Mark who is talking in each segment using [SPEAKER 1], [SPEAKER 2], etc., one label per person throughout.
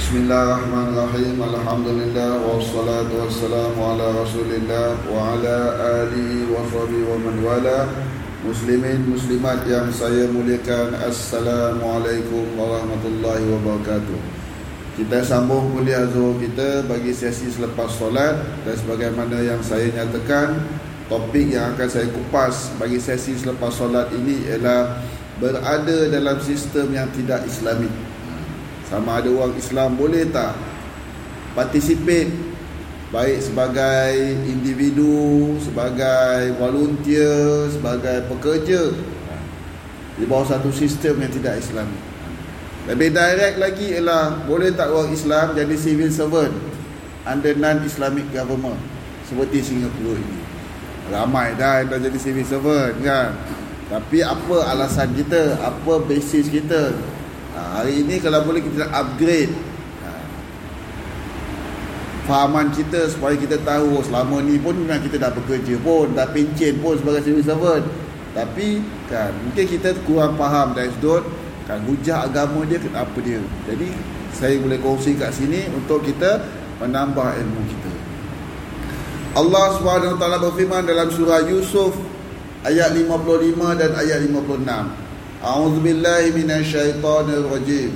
[SPEAKER 1] Bismillahirrahmanirrahim. Alhamdulillah wassalatu wassalamu ala Rasulillah wa ala alihi wa sahbihi wa man wala. Muslimin muslimat yang saya muliakan, Assalamualaikum warahmatullahi wabarakatuh. Kita sambung kuliah Zuhur kita bagi sesi selepas solat, dan sebagaimana yang saya nyatakan, topik yang akan saya kupas bagi sesi selepas solat ini ialah berada dalam sistem yang tidak Islamik. Sama ada orang Islam boleh tak participate, baik sebagai individu, sebagai volunteer, sebagai pekerja di bawah satu sistem yang tidak Islamik. Lebih direct lagi ialah boleh tak orang Islam jadi civil servant under non-Islamic government seperti Singapura ini. Ramai dah yang dah jadi civil servant kan. Tapi apa alasan kita, apa basis kita? Hari ini kalau boleh kita upgrade fahaman kita supaya kita tahu selama ni pun memang kita dah bekerja pun, dah pencen pun sebagai civil servant, tapi kan mungkin kita kurang faham dari sudut kan hujah agama dia, kenapa dia. Jadi saya boleh kongsi kat sini untuk kita menambah ilmu kita. Allah Subhanahu Wa Taala berfirman dalam surah Yusuf ayat 55 dan ayat 56. A'udzu billahi minasyaitonir rajim.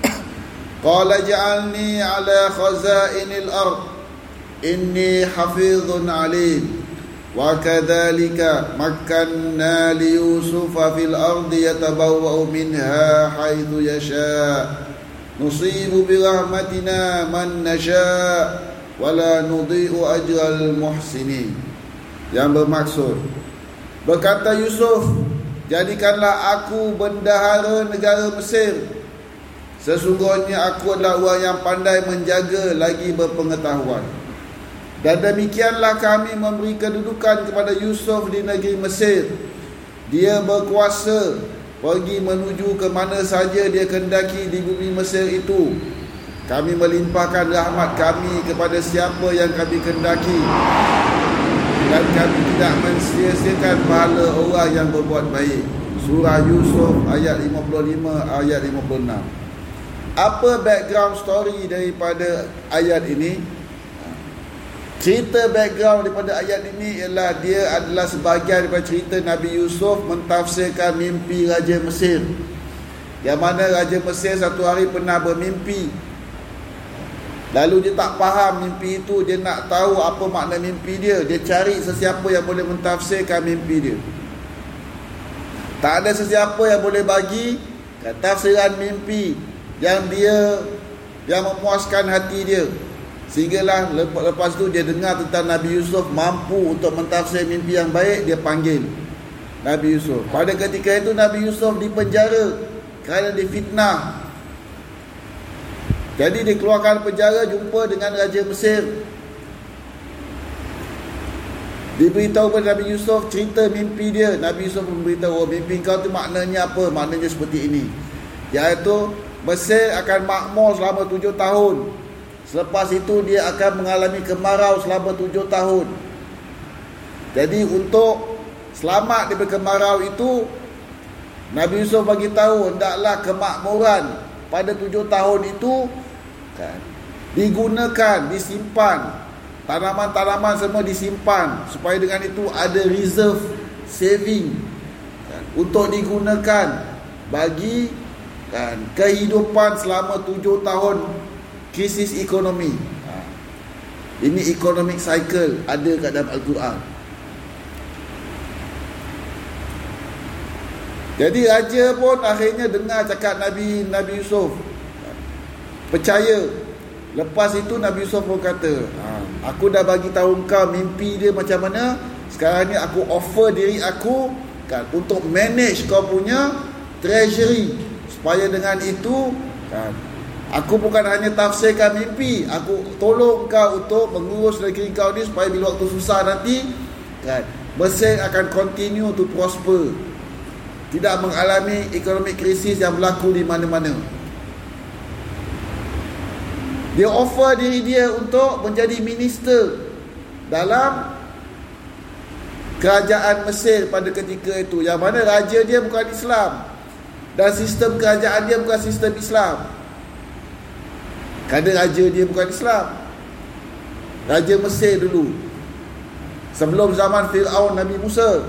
[SPEAKER 1] Qala ja'alni 'ala khazainil ard inni hafizun 'alim wa kadzalika makkanna li yusufa fil ardi yatabawwa'u minha haitsu yasha nusibu bi rahmatina man nasha wa la nudhi'u ajral muhsinin. Yang bermaksud, berkata Yusuf, jadikanlah aku bendahara negara Mesir. Sesungguhnya aku adalah orang yang pandai menjaga lagi berpengetahuan. Dan demikianlah kami memberi kedudukan kepada Yusuf di negeri Mesir. Dia berkuasa pergi menuju ke mana saja dia kendaki di bumi Mesir itu. Kami melimpahkan rahmat kami kepada siapa yang kami kendaki, dan kami tidak mensia-siakan pahala orang yang berbuat baik. Surah Yusuf ayat 55, ayat 56. Apa background story daripada ayat ini? Cerita background daripada ayat ini ialah dia adalah sebahagian daripada cerita Nabi Yusuf mentafsirkan mimpi Raja Mesir. Yang mana Raja Mesir satu hari pernah bermimpi. Lalu dia tak faham mimpi itu, dia nak tahu apa makna mimpi dia. Dia cari sesiapa yang boleh mentafsirkan mimpi dia. Tak ada sesiapa yang boleh bagi tafsiran mimpi yang memuaskan hati dia. Sehinggalah lepas tu dia dengar tentang Nabi Yusuf mampu untuk mentafsir mimpi yang baik, dia panggil Nabi Yusuf. Pada ketika itu Nabi Yusuf dipenjara kerana difitnah. Jadi dikeluarkan penjara, jumpa dengan Raja Mesir. Diberitahu kepada Nabi Yusuf cerita mimpi dia. Nabi Yusuf memberitahu, mimpi kau tu maknanya apa? Maknanya seperti ini, iaitu Mesir akan makmur selama 7 tahun. Selepas itu dia akan mengalami kemarau selama 7 tahun. Jadi untuk selamat daripada kemarau itu, Nabi Yusuf bagi tahu hendaklah kemakmuran pada 7 tahun itu digunakan, disimpan. Tanaman-tanaman semua disimpan supaya dengan itu ada reserve saving untuk digunakan bagi kehidupan selama 7 tahun krisis ekonomi. Ini economic cycle ada kat dalam Al-Quran. Jadi raja pun akhirnya dengar cakap Nabi Yusuf, percaya. Lepas itu Nabi Yusuf pun kata, aku dah bagi tahu kau mimpi dia macam mana. Sekarang ni aku offer diri aku untuk manage kau punya treasury, supaya dengan itu aku bukan hanya tafsirkan mimpi, aku tolong kau untuk mengurus negeri kau ni supaya bila waktu susah nanti Mesir akan continue to prosper, tidak mengalami ekonomi krisis yang berlaku di mana-mana. Dia offer diri dia untuk menjadi minister dalam kerajaan Mesir pada ketika itu, yang mana raja dia bukan Islam dan sistem kerajaan dia bukan sistem Islam. Kerana raja dia bukan Islam. Raja Mesir dulu, sebelum zaman Fir'aun Nabi Musa.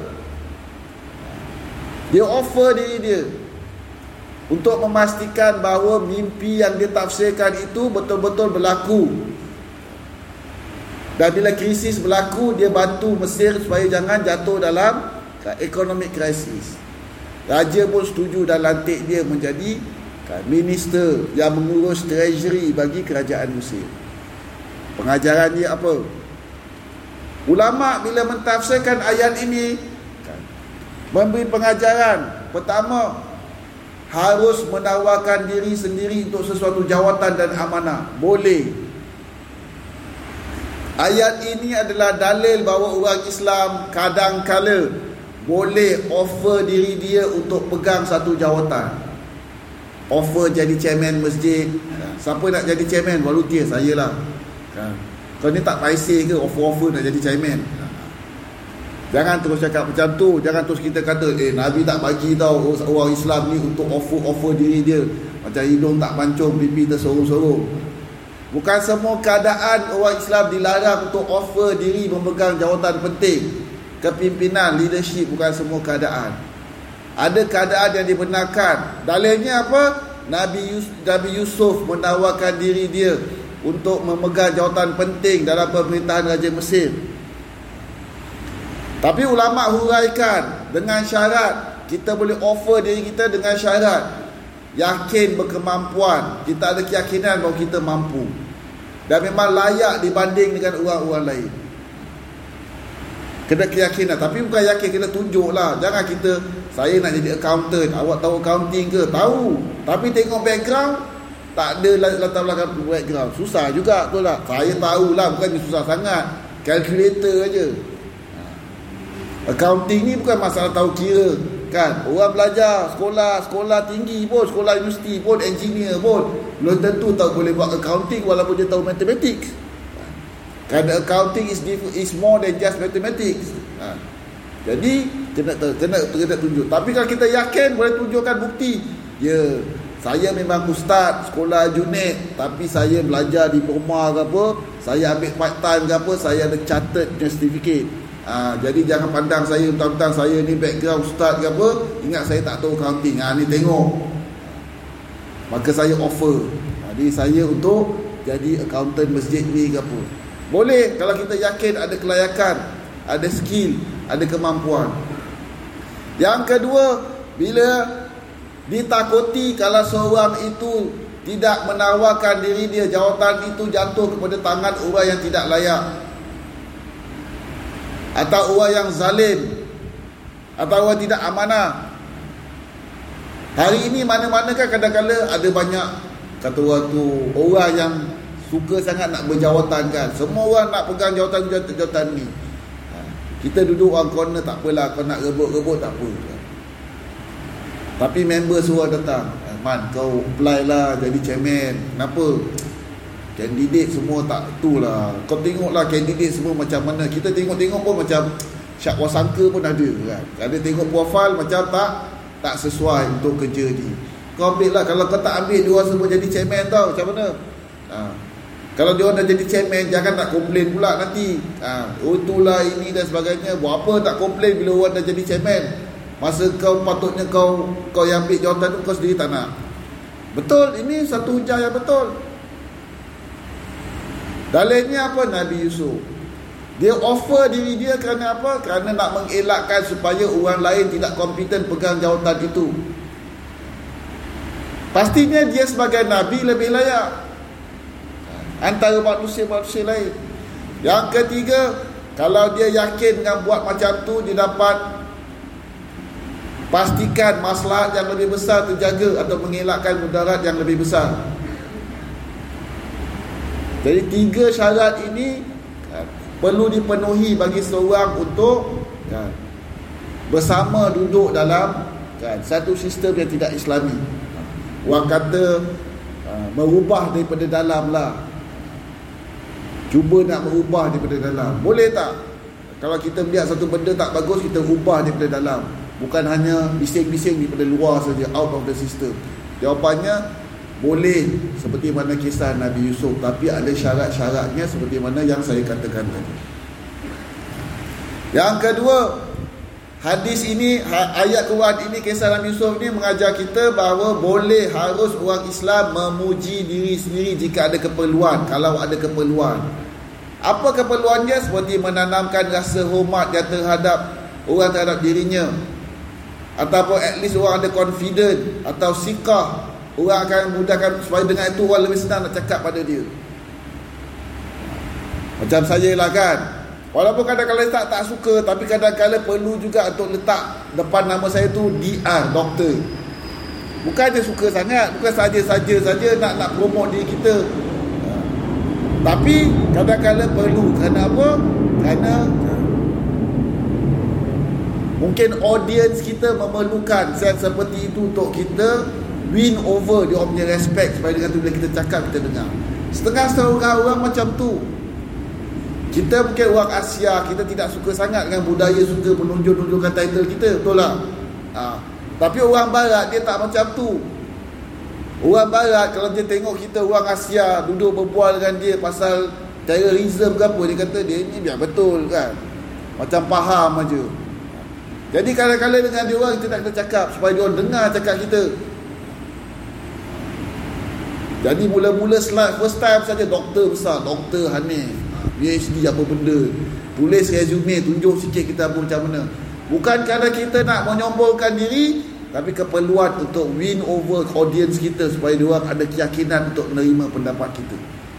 [SPEAKER 1] Dia offer diri dia untuk memastikan bahawa mimpi yang dia tafsirkan itu betul-betul berlaku. Dan bila krisis berlaku, dia bantu Mesir supaya jangan jatuh dalam economic crisis. Raja pun setuju dan lantik dia menjadi minister yang mengurus treasury bagi kerajaan Mesir. Pengajaran dia apa? Ulama bila mentafsirkan ayat ini memberi pengajaran. Pertama, harus menawarkan diri sendiri untuk sesuatu jawatan dan amanah. Boleh. Ayat ini adalah dalil bahawa orang Islam kadang-kala boleh offer diri dia untuk pegang satu jawatan. Offer jadi chairman masjid. Siapa nak jadi chairman? Volunteer, saya lah. Kau ni tak paiseh ke offer-offer nak jadi chairman? Jangan terus cakap macam tu. Jangan terus kita kata Nabi tak bagi tau orang Islam ni untuk offer diri dia. Macam hidung tak pancung, pipi tersorong-sorong. Bukan semua keadaan orang Islam dilarang untuk offer diri memegang jawatan penting. Kepimpinan, leadership, bukan semua keadaan. Ada keadaan yang dibenarkan. Dalilnya apa? Nabi Yusuf menawarkan diri dia untuk memegang jawatan penting dalam pemerintahan Raja Mesir. Tapi ulama huraikan dengan syarat. Kita boleh offer diri kita dengan syarat yakin berkemampuan. Kita ada keyakinan bahawa kita mampu dan memang layak dibanding dengan orang-orang lain. Kena keyakinan. Tapi bukan yakin, kena tunjuk lah. Jangan kita, saya nak jadi accountant, awak tahu accounting ke? Tahu. Tapi tengok background, tak ada latar belakang background. Susah juga tu lah. Saya tahulah, bukan susah sangat. Calculator aja. Accounting ni bukan masalah tahu kira kan. Orang belajar sekolah tinggi pun, sekolah universiti pun, engineer pun, belum tentu tahu boleh buat accounting walaupun dia tahu mathematics. Kerana accounting is more than just mathematics. Jadi kena tunjuk. Tapi kalau kita yakin, boleh tunjukkan bukti. Ya, saya memang ustaz sekolah Junaid, tapi saya belajar di Burma ke apa, saya ambil part time ke apa, saya ada chartered certificate. Jadi jangan pandang saya mentang-mentang saya ni background ustaz ke apa, ingat saya tak tahu accounting. Ni tengok. Maka saya offer. Jadi saya untuk jadi accountant masjid ni ke apa. Boleh kalau kita yakin ada kelayakan, ada skill, ada kemampuan. Yang kedua, bila ditakuti kalau seorang itu tidak menawarkan diri dia, jawatan itu jatuh kepada tangan orang yang tidak layak, atau orang yang zalim, atau orang tidak amanah. Hari ini mana-mana kan kadang-kadang ada banyak, kata orang tu, orang yang suka sangat nak berjawatan kan. Semua orang nak pegang jawatan ni. Kita duduk orang corner, tak apalah, kau nak rebut tak apa. Tapi member suruh datang, Man, kau apply lah jadi chairman. Kenapa? Kandidat semua tak tu lah. Kau tengoklah kandidat semua macam mana. Kita tengok-tengok pun macam syak wasangka pun ada kan. Ada tengok profil macam tak sesuai untuk kerja ni. Kau ambil lah. Kalau kau tak ambil, dia semua jadi chairman tau. Macam mana? Kalau dia orang dah jadi chairman, jangan nak komplain pula nanti. Itulah ini dan sebagainya. Buat apa tak komplain bila orang dah jadi chairman? Masa kau patutnya kau yang ambil jawatan tu, kau sendiri tak nak. Betul, ini satu hujah yang betul. Dalilnya apa? Nabi Yusuf, dia offer diri dia kerana apa? Kerana nak mengelakkan supaya orang lain tidak kompeten pegang jawatan itu. Pastinya dia sebagai Nabi lebih layak antara manusia-manusia lain. Yang ketiga, kalau dia yakin dengan buat macam tu, dia dapat pastikan maslahat yang lebih besar terjaga atau mengelakkan mudarat yang lebih besar. Jadi 3 syarat ini perlu dipenuhi bagi seorang untuk bersama duduk dalam satu sistem yang tidak Islami. Orang kata merubah daripada dalam lah. Cuba nak merubah daripada dalam. Boleh tak? Kalau kita melihat satu benda tak bagus, kita ubah daripada dalam. Bukan hanya bising-bising daripada luar saja, out of the system. Jawapannya, boleh seperti mana kisah Nabi Yusuf, tapi ada syarat-syaratnya seperti mana yang saya katakan tadi. Yang kedua, hadis ini, ayat Quran ini, kisah Nabi Yusuf ini mengajar kita bahawa boleh, harus orang Islam memuji diri sendiri jika ada keperluan. Kalau ada keperluan, apa keperluannya? Seperti menanamkan rasa hormat dia terhadap orang, terhadap dirinya, ataupun at least orang ada confident atau sikah, orang akan mudahkan supaya dengan itu orang lebih senang nak cakap pada dia. Macam saya lah kan, walaupun kadang-kadang tak suka, tapi kadang-kadang perlu juga untuk letak depan nama saya tu DR, doktor. Bukan dia suka sangat, bukan saja nak promote diri kita, tapi kadang-kadang perlu. Kerana apa? Kerana mungkin audience kita memerlukan seperti itu untuk kita win over dia punya respect, supaya dengan tu bila kita cakap kita dengar. Setengah orang macam tu. Kita mungkin orang Asia, kita tidak suka sangat dengan budaya suka menunjuk-nunjukkan title kita, betul tak? Tapi orang Barat dia tak macam tu. Orang Barat kalau dia tengok kita orang Asia duduk berbual dengan dia pasal terrorism ke apa, dia kata dia ni biar betul kan, macam faham aja. Jadi kadang-kadang dengan dia orang kita tak kena cakap supaya dia orang dengar cakap kita. Jadi mula-mula slide first time saja doktor besar, Dr. Hanif, PhD apa benda, tulis resume, tunjuk sikit kita apa macam mana. Bukan kerana kita nak menyombongkan diri, tapi keperluan untuk win over audience kita supaya dia orang ada keyakinan untuk menerima pendapat kita.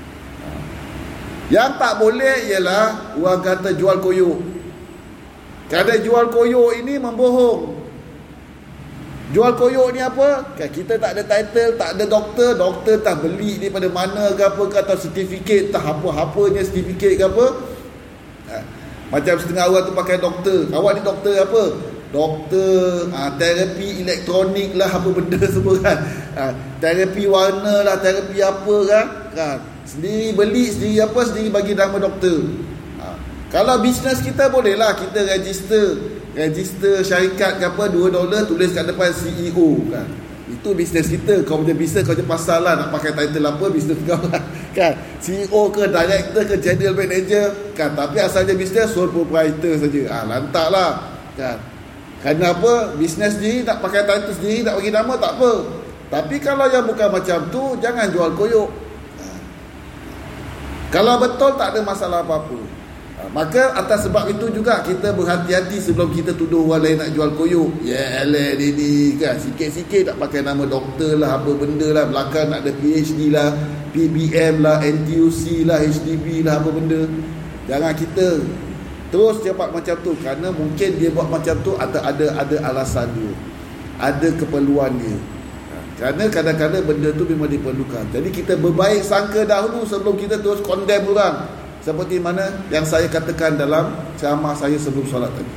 [SPEAKER 1] Yang tak boleh ialah orang kata jual koyok. Kerana jual koyok ini membohong. Jual koyok ni apa? Kita tak ada title, tak ada doktor tak beli daripada mana ke apa ke, atau sertifikat tak apa-apanya sertifikat ke apa. Macam setengah orang tu pakai doktor. Awak ni doktor apa? Doktor terapi elektronik lah, apa benda semua kan. Terapi warna lah, terapi apa kan. Sendiri beli, sendiri apa, sendiri bagi nama doktor. Kalau bisnes kita bolehlah kita register syarikat ke apa, $2 tulis kat depan CEO kan. Itu bisnes kita. Kau punya bisnes, kau punya pasal lah nak pakai title apa, bisnes kau kan. CEO ke director ke general manager kan, tapi asalnya bisnes sole proprietor saja. Lantak lah kan. Kenapa? Bisnes sendiri tak pakai title sendiri, tak bagi nama, tak apa. Tapi kalau yang bukan macam tu, jangan jual koyok. Kalau betul tak ada masalah apa-apa. Maka atas sebab itu juga kita berhati-hati sebelum kita tuduh orang lain nak jual koyok. Yalah dia ni kan, sikit-sikit tak pakai nama doktor lah, apa benda lah, belakang nak ada PhD lah, PBM lah, NTUC lah, HDB lah, apa benda. Jangan kita terus cepat macam tu, kerana mungkin dia buat macam tu ada alasan dia, ada keperluan dia. Kerana kadang-kadang benda tu memang diperlukan. Jadi kita berbaik sangka dahulu sebelum kita terus condemn orang. Seperti mana yang saya katakan dalam ceramah saya sebelum solat tadi.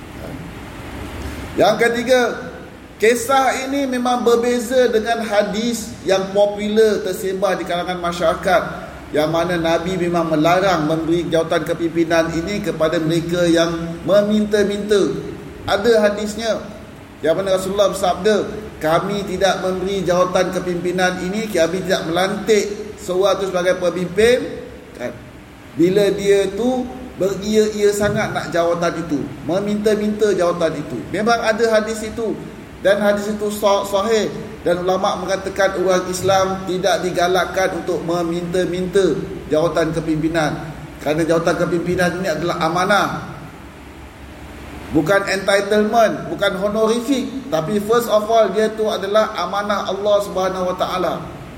[SPEAKER 1] Yang ketiga, kisah ini memang berbeza dengan hadis yang popular tersebar di kalangan masyarakat, yang mana Nabi memang melarang memberi jawatan kepimpinan ini kepada mereka yang meminta-minta. Ada hadisnya yang mana Rasulullah bersabda, kami tidak memberi jawatan kepimpinan ini, kami tidak melantik seorang itu sebagai pemimpin kan, bila dia tu beria-ia sangat nak jawatan itu, meminta-minta jawatan itu. Memang ada hadis itu, dan hadis itu sahih, dan ulama mengatakan orang Islam tidak digalakkan untuk meminta-minta jawatan kepimpinan, kerana jawatan kepimpinan ini adalah amanah, bukan entitlement, bukan honorific, tapi first of all dia tu adalah amanah Allah Subhanahu Wa Taala.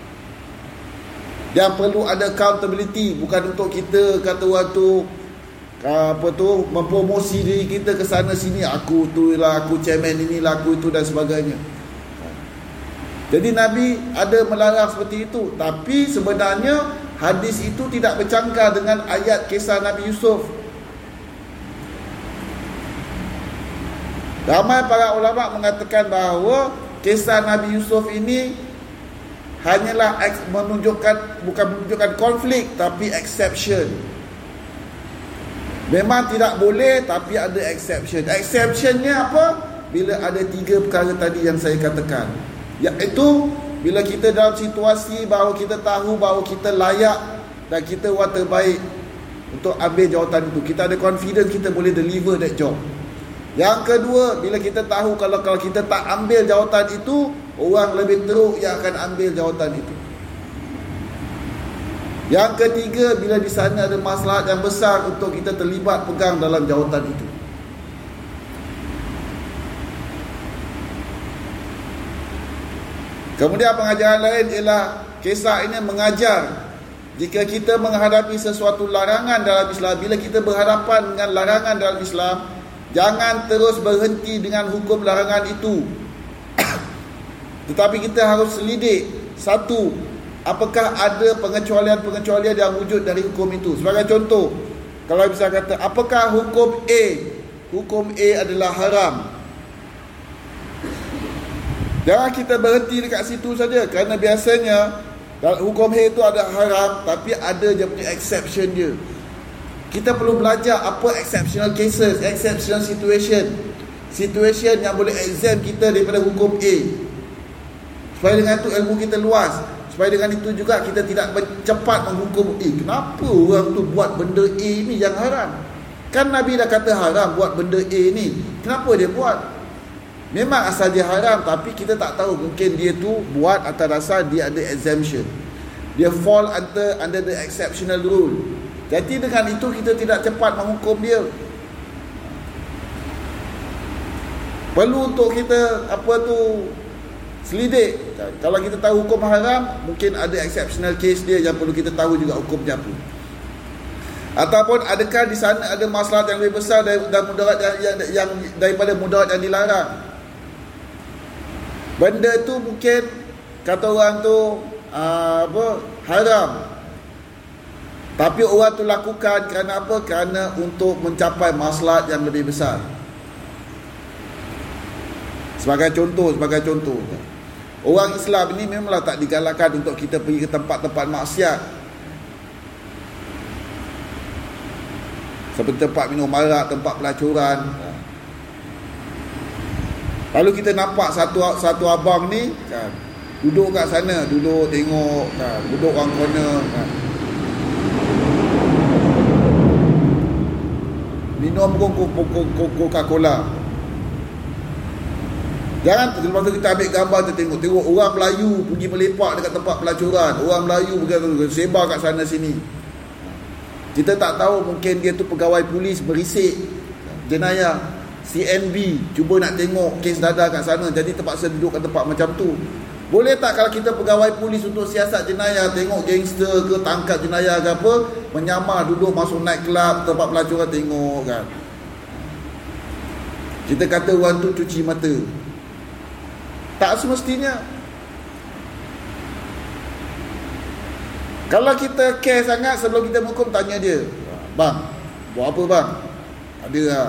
[SPEAKER 1] Yang perlu ada accountability, bukan untuk kita kata waktu mempromosi diri kita ke sana sini, aku tu lah, aku chairman inilah, aku itu dan sebagainya. Jadi Nabi ada melarang seperti itu, tapi sebenarnya hadis itu tidak bercangkar dengan ayat kisah Nabi Yusuf. Ramai para ulama mengatakan bahawa kisah Nabi Yusuf ini hanyalah bukan menunjukkan konflik, tapi exception. Memang tidak boleh, tapi ada exception. Exceptionnya apa? Bila ada 3 perkara tadi yang saya katakan, iaitu bila kita dalam situasi bahawa kita tahu bahawa kita layak dan kita orang terbaik untuk ambil jawatan itu, kita ada confidence kita boleh deliver that job. Yang kedua, bila kita tahu kalau kita tak ambil jawatan itu, orang lebih teruk yang akan ambil jawatan itu. Yang ketiga, bila di sana ada maslahat yang besar untuk kita terlibat pegang dalam jawatan itu. Kemudian pengajaran lain ialah kisah ini mengajar jika kita menghadapi sesuatu larangan dalam Islam, bila kita berhadapan dengan larangan dalam Islam, jangan terus berhenti dengan hukum larangan itu. Tetapi kita harus selidik, satu, apakah ada pengecualian-pengecualian yang wujud dari hukum itu. Sebagai contoh, kalau bisa kata, apakah hukum A adalah haram? Jangan kita berhenti dekat situ saja, kerana biasanya hukum A itu ada haram, tapi ada je punya exception dia. Kita perlu belajar apa exceptional cases, exceptional situation yang boleh exempt kita daripada hukum A, supaya dengan itu ilmu kita luas. Supaya dengan itu juga kita tidak cepat menghukum kenapa orang tu buat benda A ni yang haram. Kan Nabi dah kata haram buat benda A ni, kenapa dia buat? Memang asal dia haram, tapi kita tak tahu, mungkin dia tu buat atas dasar dia ada exemption, dia fall under the exceptional rule. Jadi dengan itu kita tidak cepat menghukum dia. Perlu untuk kita selidik. Kalau kita tahu hukum haram, mungkin ada exceptional case dia yang perlu kita tahu juga hukumnya apa. Ataupun adakah di sana ada maslahat yang lebih besar daripada mudarat yang dilarang. Benda tu mungkin kata orang tu haram, tapi orang tu lakukan kerana apa? Kerana untuk mencapai maslahat yang lebih besar. Sebagai contoh, orang Islam ini memanglah tak digalakkan untuk kita pergi ke tempat-tempat maksiat, seperti tempat minum arak, tempat pelacuran. Lalu kita nampak satu abang ni kan, duduk kat sana, duduk tengok kan, duduk orang corner kan, minum Coca-Cola. Jangan lepas tu kita ambil gambar, kita tengok orang Melayu pergi melepak dekat tempat pelacuran, orang Melayu pergi sebar kat sana sini. Kita tak tahu, mungkin dia tu pegawai polis berisik jenayah, CNB cuba nak tengok kes dadah kat sana, jadi terpaksa duduk kat tempat macam tu. Boleh tak kalau kita pegawai polis untuk siasat jenayah, tengok gangster ke, tangkap jenayah ke apa, menyamar duduk masuk night club, tempat pelacuran, tengok kan. Kita kata orang tu cuci mata. Tak semestinya. Kalau kita care sangat, sebelum kita menghukum, tanya dia, bang, buat apa bang? Ada lah.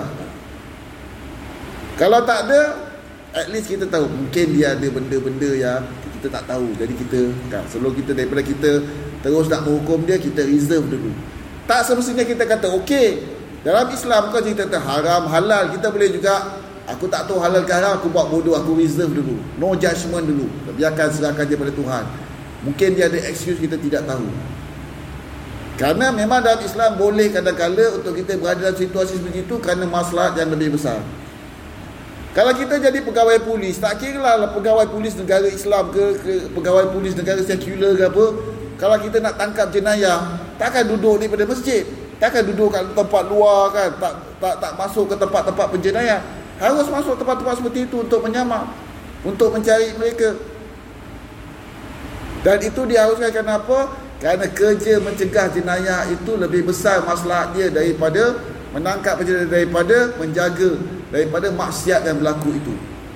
[SPEAKER 1] Kalau tak ada, at least kita tahu, mungkin dia ada benda-benda yang kita tak tahu. Jadi kita kan, sebelum kita, daripada kita terus nak menghukum dia, kita reserve dulu. Tak semestinya kita kata okey. Dalam Islam kan kita kata haram, halal, kita boleh juga, aku tak tahu halal ke haram, aku buat bodoh, aku reserve dulu, no judgement dulu, biarkan, serahkan dia pada Tuhan. Mungkin dia ada excuse kita tidak tahu. Kerana memang dalam Islam boleh kadang-kala untuk kita berada dalam situasi seperti itu kerana maslahat yang lebih besar. Kalau kita jadi pegawai polis, tak kira lah pegawai polis negara Islam ke pegawai polis negara sekular ke apa, kalau kita nak tangkap jenayah, takkan duduk daripada masjid, takkan duduk kat tempat luar kan, tak masuk ke tempat-tempat penjenayah. Harus masuk tempat-tempat seperti itu untuk menyamar, untuk mencari mereka. Dan itu diharuskan kenapa? Kerana kerja mencegah jenayah itu lebih besar maslahat dia daripada menangkap penjenayah, daripada menjaga, daripada maksiat yang berlaku itu.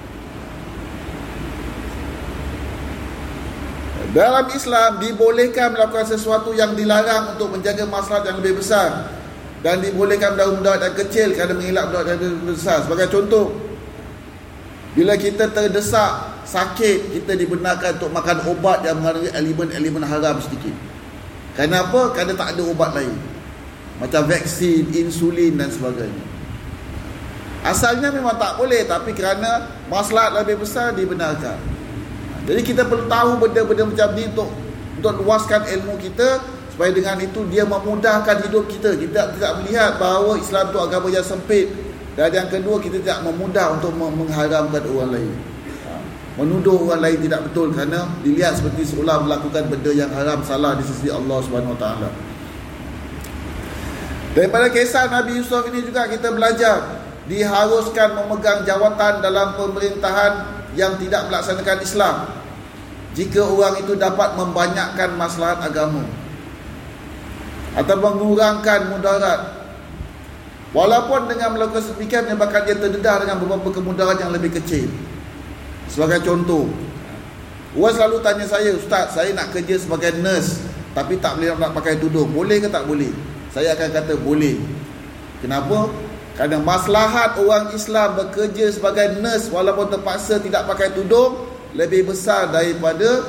[SPEAKER 1] Dalam Islam dibolehkan melakukan sesuatu yang dilarang untuk menjaga maslahat yang lebih besar, dan dibolehkan mudarat yang kecil kerana mengelak mudarat yang lebih besar. Sebagai contoh, bila kita terdesak, sakit, kita dibenarkan untuk makan ubat yang mengandungi elemen-elemen haram sedikit. Kenapa? Kerana tak ada ubat lain, macam vaksin, insulin dan sebagainya. Asalnya memang tak boleh, tapi kerana maslahat lebih besar dibenarkan. Jadi kita perlu tahu benda-benda macam ni untuk luaskan ilmu kita, supaya dengan itu dia memudahkan hidup kita. Kita tidak melihat bahawa Islam itu agama yang sempit. Dan yang kedua, kita tidak memudah untuk mengharamkan orang lain, menuduh orang lain tidak betul, kerana dilihat seperti seolah melakukan benda yang haram, salah di sisi Allah Subhanahu Wa Taala. Daripada kisah Nabi Yusuf ini juga kita belajar diharuskan memegang jawatan dalam pemerintahan yang tidak melaksanakan Islam jika orang itu dapat membanyakkan maslahat agama atau mengurangkan mudarat. Walaupun dengan melakukan sedemikian menyebabkan dia terdedah dengan beberapa kemudaran yang lebih kecil. Sebagai contoh, orang selalu tanya saya, "Ustaz, saya nak kerja sebagai nurse tapi tak boleh nak pakai tudung. Boleh ke tak boleh?" Saya akan kata boleh. Kenapa? Kerana maslahat orang Islam bekerja sebagai nurse walaupun terpaksa tidak pakai tudung lebih besar daripada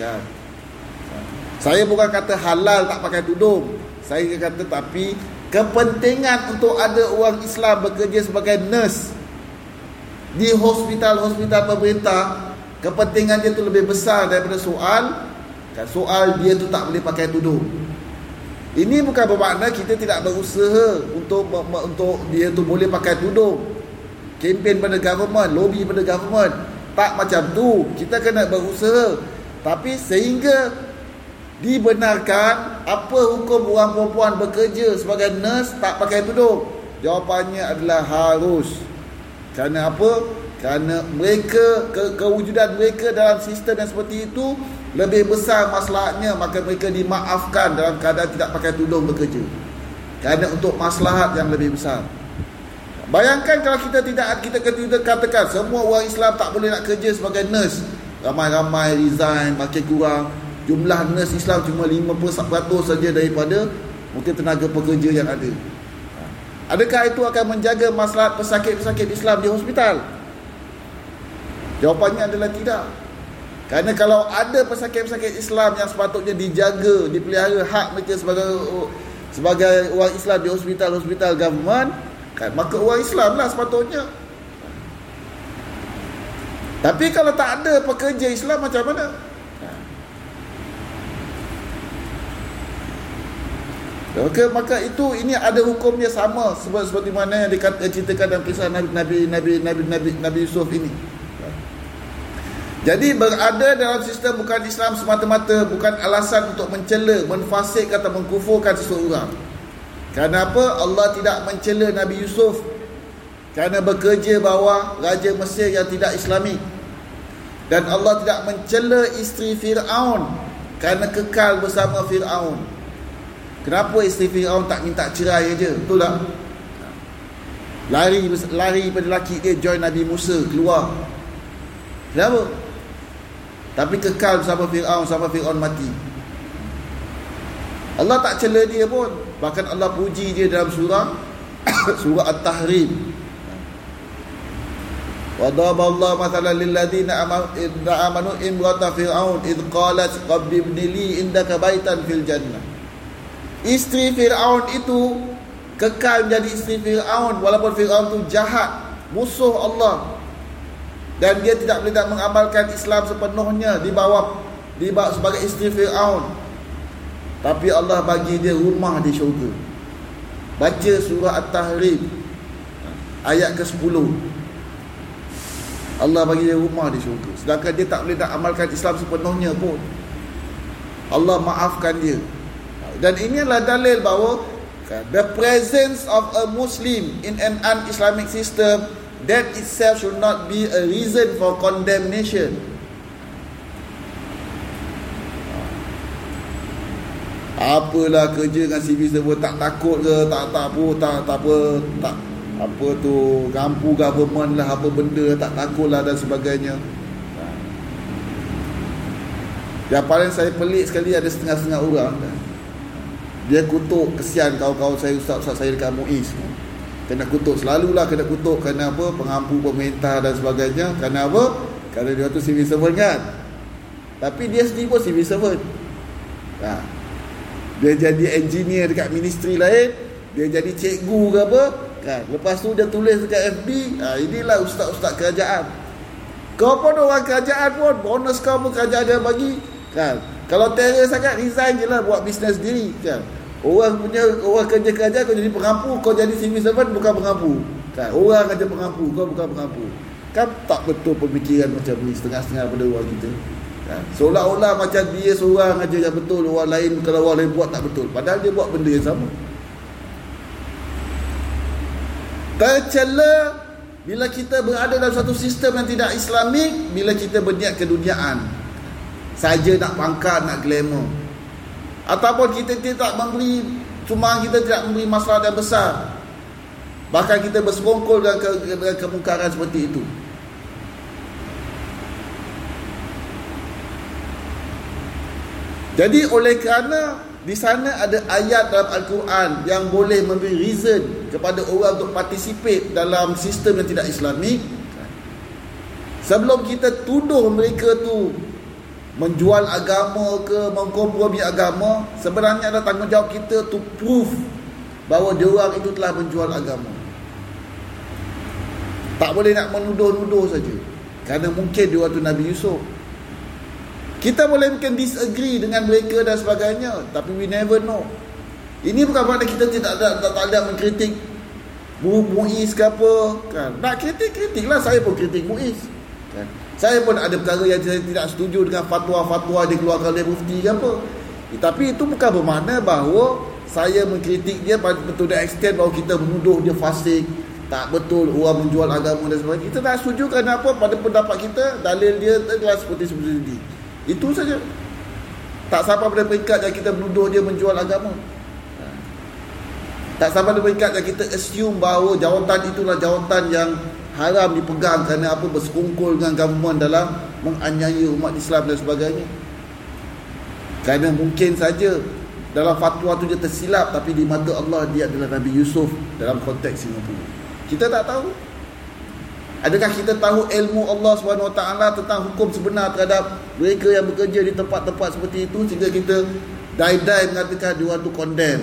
[SPEAKER 1] saya bukan kata halal tak pakai tudung. Saya kata tapi kepentingan untuk ada orang Islam bekerja sebagai nurse di hospital-hospital pemerintah, kepentingan dia tu lebih besar daripada soal dia tu tak boleh pakai tudung. Ini bukan bermakna kita tidak berusaha untuk dia tu boleh pakai tudung, kempen pada government, lobby pada government. Tak macam tu. Kita kena berusaha, tapi sehingga dibenarkan apa hukum orang perempuan bekerja sebagai nurse tak pakai tudung. Jawapannya adalah harus. Kerana apa? Kerana mereka kewujudan mereka dalam sistem yang seperti itu lebih besar maslahatnya, maka mereka dimaafkan dalam keadaan tidak pakai tudung bekerja, kerana untuk maslahat yang lebih besar. Bayangkan kalau kita katakan semua orang Islam tak boleh nak kerja sebagai nurse, ramai-ramai resign, makin kurang, jumlah nurse Islam cuma 50% saja daripada mungkin tenaga pekerja yang ada. Adakah itu akan menjaga maslahat pesakit-pesakit Islam di hospital? Jawapannya adalah tidak. Kerana kalau ada pesakit-pesakit Islam yang sepatutnya dijaga, dipelihara hak mereka sebagai orang Islam di hospital-hospital government, kan, maka orang Islam lah sepatutnya. Tapi kalau tak ada pekerja Islam, macam mana? Maka ini ada hukumnya sama seperti mana yang diceritakan dalam kisah Nabi Yusuf ini. Jadi berada dalam sistem bukan Islam semata-mata bukan alasan untuk mencela, menfasikkan atau mengkufurkan seseorang. Kerana apa? Allah tidak mencela Nabi Yusuf kerana bekerja bawah Raja Mesir yang tidak Islami. Dan Allah tidak mencela isteri Fir'aun kerana kekal bersama Fir'aun. Kenapa isteri Fir'aun tak minta cerai aja? Betul tak? Lari pada lelaki dia, join Nabi Musa, keluar. Kenapa? Tapi kekal bersama Fir'aun sampai Fir'aun mati. Allah tak cela dia pun. Bahkan Allah puji dia dalam surah At-Tahrim. Wa daraballahu mathalan lil ladzina amanu imrata fir'aun id qalat rabbi ibni li indaka baitan fil jannah. Isteri Fir'aun itu kekal menjadi isteri Fir'aun walaupun Fir'aun itu jahat, musuh Allah, dan dia tidak boleh mengamalkan Islam sepenuhnya di bawah sebagai isteri Fir'aun. Tapi Allah bagi dia rumah di syurga. Baca surah At-Tahrim ayat ke-10. Allah bagi dia rumah di syurga, sedangkan dia tak boleh nak amalkan Islam sepenuhnya pun. Allah maafkan dia. Dan inilah dalil bahawa the presence of a Muslim in an un-Islamic system, that itself should not be a reason for condemnation. Apalah kerja dengan civil servant, tak takut ke, tak apa tu, gampu government lah, apa benda, tak takut lah dan sebagainya. Yang paling saya pelik sekali, ada setengah-setengah orang dia kutuk, kesian kawan-kawan saya, ustaz-ustaz saya dekat MUIS, kena kutuk, selalulah kena kutuk. Kerana apa? Pengampu pemerintah dan sebagainya. Kerana apa? Kerana dia tu civil servant kan. Tapi dia sendiri pun civil servant. Dia jadi engineer dekat ministry lain, dia jadi cikgu ke apa kan. Lepas tu dia tulis dekat FB, inilah ustaz-ustaz kerajaan. Kau pun orang kerajaan pun, bonus kau pun kerajaan dia bagi, kan? Kalau terror sangat, resign je lah, buat bisnes sendiri, kan? Orang kerja kerajaan, kau jadi pengampu, kau jadi civil servant bukan pengampu, kan? Orang kerja pengampu, kau bukan pengampu. Kan tak betul pemikiran macam ni, setengah-setengah pada orang kita, kan? Seolah-olah macam dia seorang aja yang betul, orang lain, kalau orang lain buat tak betul, padahal dia buat benda yang sama. Tercela bila kita berada dalam satu sistem yang tidak Islamik, bila kita berniat keduniaan saja, nak pangkat, nak glamour, ataupun kita tidak memberi sumbangan, kita tidak memberi masalah yang besar, bahkan kita bersekongkol dengan kemungkaran seperti itu. Jadi oleh kerana di sana ada ayat dalam Al-Quran yang boleh memberi reason kepada orang untuk participate dalam sistem yang tidak Islamik, sebelum kita tuduh mereka tu menjual agama ke mengkompromi agama, sebenarnya ada tanggungjawab kita to prove bahawa diorang itu telah menjual agama. Tak boleh nak menuduh-nuduh saja, kerana mungkin diorang tu Nabi Yusuf. Kita boleh mungkin disagree dengan mereka dan sebagainya, tapi we never know. Ini bukan bermakna kita tak ada mengkritik Muiz ke apa, kan? Nak kritik lah, saya pun kritik Muiz, kan? Saya pun ada perkara yang saya tidak setuju dengan fatwa-fatwa dia keluarkan oleh mufti ke apa. Tapi itu bukan bermakna bahawa saya mengkritik dia betul the extent bahawa kita menuduh dia fasik, tak betul, orang menjual agama dan sebagainya. Kita tak setuju kerana apa? Pada pendapat kita, dalil dia adalah seperti ini. Itu saja. Tak sampai pada peringkat yang kita menuduh dia menjual agama. Tak sampai pada peringkat yang kita assume bahawa jawatan itulah jawatan yang haram dipegang kerana apa? Bersekongkol dengan government dalam menganiaya umat Islam dan sebagainya. Kerana mungkin saja dalam fatwa tu dia tersilap, tapi di mata Allah dia adalah Nabi Yusuf dalam konteks Singapura. Kita tak tahu. Adakah kita tahu ilmu Allah SWT tentang hukum sebenar terhadap mereka yang bekerja di tempat-tempat seperti itu, sehingga kita die-die mengatakan diorang tu condemn?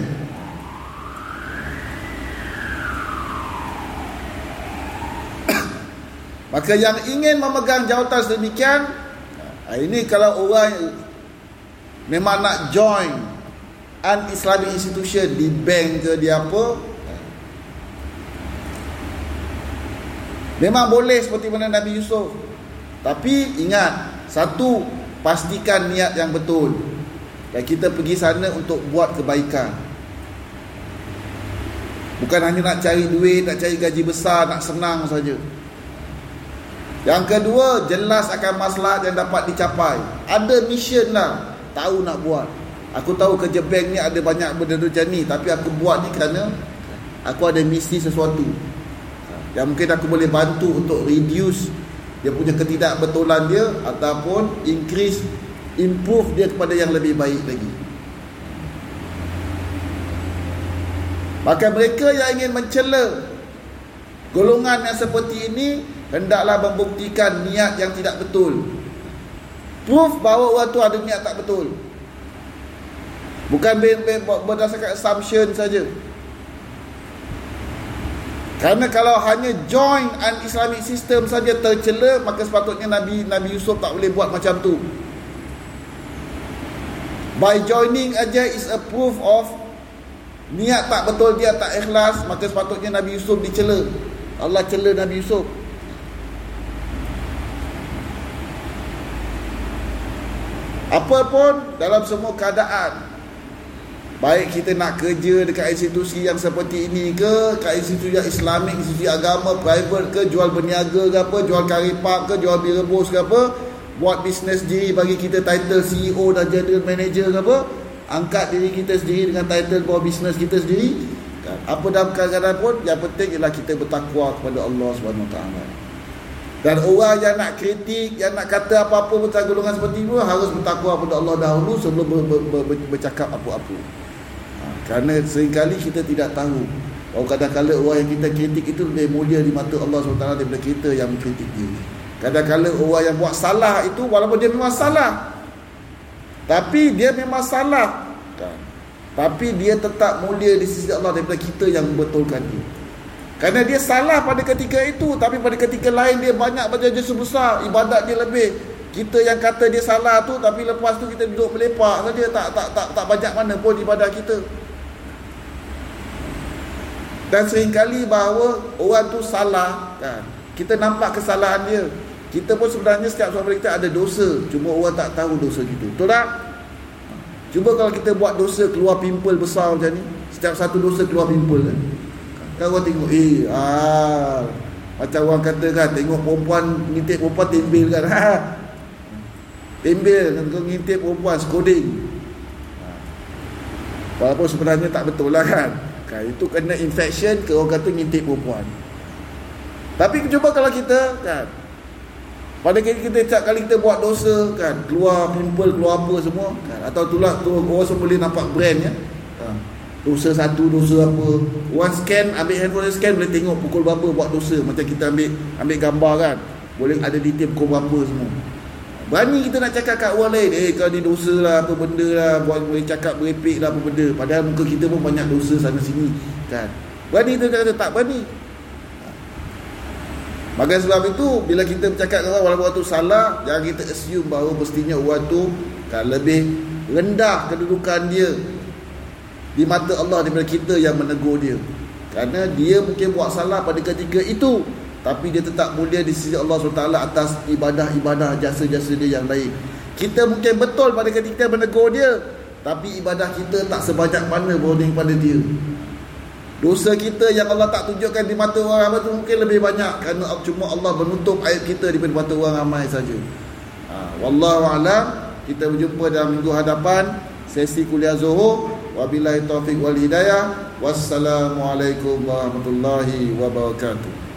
[SPEAKER 1] Maka yang ingin memegang jawatan sedemikian, ini kalau orang memang nak join an Islamic institution di bank ke di apa, memang boleh seperti mana Nabi Yusuf. Tapi ingat, satu, pastikan niat yang betul, dan kita pergi sana untuk buat kebaikan, bukan hanya nak cari duit, nak cari gaji besar, nak senang saja. Yang kedua, jelas akan maslahat yang dapat dicapai. Ada mission lah, tahu nak buat. Aku tahu kerja bank ni ada banyak benda macam ni, tapi aku buat ni kerana aku ada misi sesuatu yang mungkin aku boleh bantu untuk reduce dia punya ketidakbetulan dia, ataupun improve dia kepada yang lebih baik lagi. Maka mereka yang ingin mencela golongan yang seperti ini, hendaklah membuktikan niat yang tidak betul. Proof bahawa orang tu ada niat tak betul, bukan berdasarkan assumption saja. Kerana kalau hanya join an Islamic system saja tercela, maka sepatutnya Nabi Yusuf tak boleh buat macam tu. By joining aja is a proof of niat tak betul, dia tak ikhlas, maka sepatutnya Nabi Yusuf dicela. Allah cela Nabi Yusuf. Apapun dalam semua keadaan, baik kita nak kerja dekat institusi yang seperti ini ke, kat institusi yang Islamik, institusi agama, private ke, jual berniaga ke apa, jual karipap ke, jual bir rebus ke apa, buat bisnes sendiri, bagi kita title CEO dan general manager ke apa, angkat diri kita sendiri dengan title bawa bisnes kita sendiri, kan? Apa dalam keadaan pun, yang penting ialah kita bertakwa kepada Allah SWT. Dan orang yang nak kritik, yang nak kata apa-apa tentang golongan seperti itu, harus bertakwa kepada Allah dahulu sebelum bercakap apa-apa. Kerana seringkali kita tidak tahu bahawa kadang-kadang orang yang kita kritik itu lebih mulia di mata Allah SWT daripada kita yang mengkritik dia. Kadang-kadang orang yang buat salah itu, walaupun dia memang salah, tapi dia memang salah, kan? Tapi dia tetap mulia di sisi Allah daripada kita yang membetulkan dia. Kerana dia salah pada ketika itu, tapi pada ketika lain dia banyak baca jasa besar, ibadat dia lebih. Kita yang kata dia salah tu, tapi lepas tu kita duduk melepak saja, tak banyak mana pun ibadah kita. Dan seringkali bahawa orang tu salah kan, kita nampak kesalahan dia. Kita pun sebenarnya setiap seorang kita ada dosa, cuma orang tak tahu dosa kita. Betul tak? Cuba kalau kita buat dosa keluar pimpel besar macam ni, setiap satu dosa keluar pimpel kan. Kau tengok macam orang kata kan, tengok perempuan ngintip perempuan tembel kan. Tembel kan, kau ngintip perempuan skoding. Walaupun sebenarnya tak betul lah kan. Itu kena infection ke orang kata ngintip perempuan. Tapi cuba kalau kita kan, pada kita setiap kali kita buat dosa kan, keluar pimpel, keluar apa semua kan, atau itulah tu orang semua boleh nampak brand ya. Dosa satu, dosa apa. Orang scan, ambil handphone scan, boleh tengok pukul berapa buat dosa. Macam kita ambil gambar kan, boleh ada detail pukul berapa semua. Berani kita nak cakap kat orang lain, kau ni dosa lah, apa benda lah, boleh cakap berepek lah, apa benda. Padahal muka kita pun banyak dosa sana sini kan. Berani kita kata tak berani. Maka sebab itu, bila kita bercakap dengan orang, walaupun orang tu salah, jangan kita assume bahawa mestinya orang tu kan lebih rendah kedudukan dia di mata Allah daripada kita yang menegur dia. Kerana dia mungkin buat salah pada ketika itu, tapi dia tetap mulia di sisi Allah SWT atas ibadah-ibadah jasa-jasa dia yang lain. Kita mungkin betul pada ketika menegur dia, tapi ibadah kita tak sebanyak mana berbanding pada dia. Dosa kita yang Allah tak tunjukkan di mata orang ramai tu mungkin lebih banyak, kerana cuma Allah menutup aib kita daripada mata orang ramai saja. Wallahu a'lam. Kita berjumpa dalam minggu hadapan sesi kuliah Zuhur. Wabillahi taufiq wal hidayah. Wassalamualaikum warahmatullahi wabarakatuh.